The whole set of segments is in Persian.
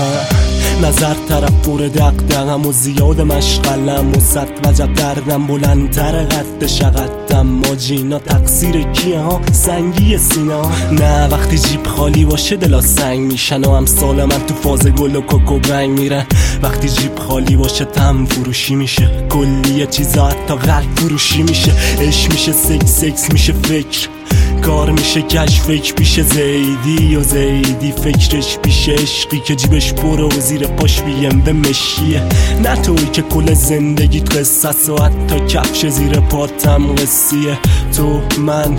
من نظر طرف پر دقدقم و زیاد مشغلم و صد وجب دردم بلندتر قد شقدم ماجینا تقصیر کیه ها سنگی سینا نه وقتی جیب خالی باشه دلا سنگ میشن و امثال من تو فاز گل و کوکو بنگ میرن وقتی جیب خالی باشه تم فروشی میشه کلیه چیزا حتی قلب فروشی میشه عشق میشه سکس میشه فکر کار میشه کش فکر پیشه زیدی و زیدی فکرش پیشه عشقی که جیبش پر و زیر پاش بیم به مشیه نه توی که کل زندگیت قصص و حتی کفش زیر پاتم قصیه تو من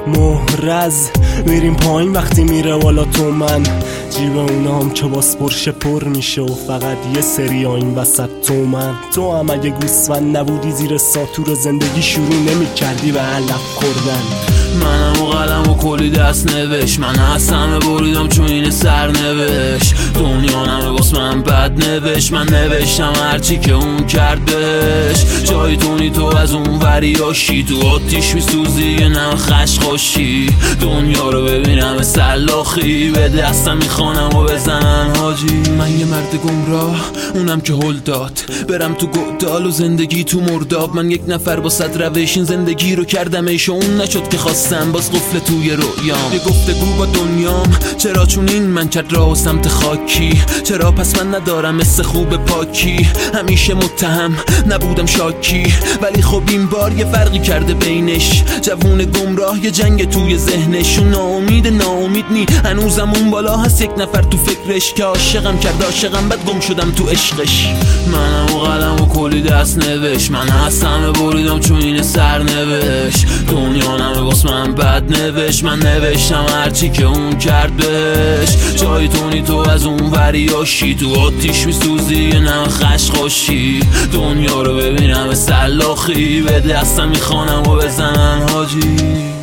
محرز میریم پایین وقتی میره والا تو من جیب اونا هم که باس پرشه پر میشه و فقط یه سری این وسط تو هم اگه گوسفند نبودی زیر ساتور زندگی شروع نمی کردی به علف خوردن منم و قلم و کلی دست نوشت من از همه بریدم چون این سرنوشت دنیا نمه باس من بد نوشت من نوشتم هرچی که اون کرد بهش جای تونی تو از اون وریاشی تو آتیش میسوزی یه نم خش خوشی دنیا رو ببینم سلاخی به دستم میخوانم و بزنن حاجی من یه مرد گمراه اونم که هل داد برم تو گودال و زندگی تو مرداب من یک نفر با صد روش این زندگی رو کردمش و اون نشد که خواستم باز قفل توی رویام یه گفتگو با دنیام چرا چون این من کرد راه و سمت خاکی چرا پس من ندارم مثل خوب پاکی همیشه متهم نبودم شاکی ولی خب این بار یه فرقی کرده بینش جوون گمراه یه جنگ توی ذهنش و ناامید نی هنوزم اون بالا هست یک نفر تو فکرش که عاشقم کرد عاشقم بعد گم شدم تو عشقش منم و قلم و کلی دست نوشت من از همه بریدم چون این سرنوشت دنیا نمه باس من بد نوشت من نوشتم هرچی که اون کرد بهش جای تونی تو از اون وریاشی تو آتیش میسوزی یه نم خش خوشی دنیا رو ببینم سلاخی به دستم میخوانم و بزنن حاجی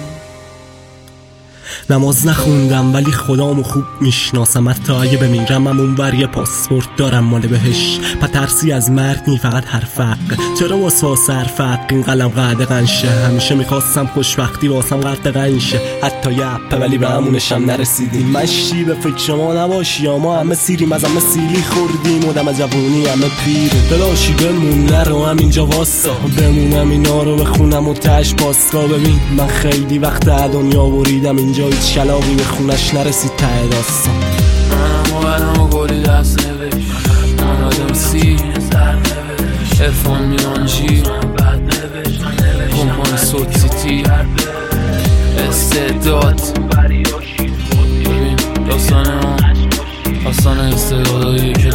نماز نخوندم ولی خدامو خوب میشناسم حتی اگه بمیرم اون ور یه پاسپورت دارم مال بهش ترسی از مرگ نی فقط حرف حق چرا واسه حرف حق این قلم قد قنشه همیشه میخواستم خوشبختی واسم قد قنشه حتی یه اپه ولی به همونشم نرسیدیم مشتی به فکر ما نباشی یا ما همه سیریم از همه سیلی خوردیم و دم جوونی همه پیر دلاشی بمون نرو همینجا واسا بمونم اینا رو بخونم و تش پاسکا ببین من خیلی وقت دنیا بریدم اینجا هیچ کلاقی به خونش نرسید ته داستان منم و قلم و کلی دست نوشت من آدم سی ارفان میانجی کمپان سوت سیتی استعداد ببین داستان استعدادایی که